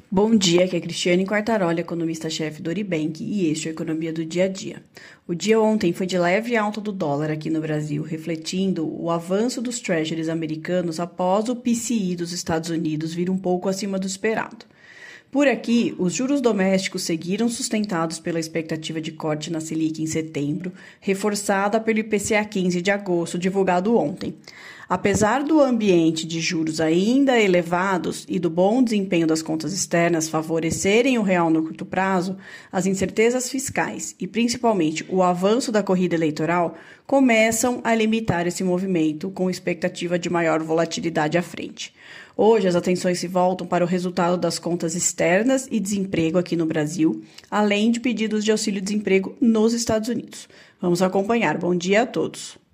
Bom dia, aqui é Cristiane Quartaroli, economista-chefe do Oribank, e este é a Economia do Dia a Dia. O dia ontem foi de leve alta do dólar aqui no Brasil, refletindo o avanço dos treasuries americanos após o PCI dos Estados Unidos vir um pouco acima do esperado. Por aqui, os juros domésticos seguiram sustentados pela expectativa de corte na Selic em setembro, reforçada pelo IPCA 15 de agosto, divulgado ontem. Apesar do ambiente de juros ainda elevados e do bom desempenho das contas externas favorecerem o real no curto prazo, as incertezas fiscais e principalmente o avanço da corrida eleitoral começam a limitar esse movimento com expectativa de maior volatilidade à frente. Hoje, as atenções se voltam para o resultado das contas externas e desemprego aqui no Brasil, além de pedidos de auxílio-desemprego nos Estados Unidos. Vamos acompanhar. Bom dia a todos.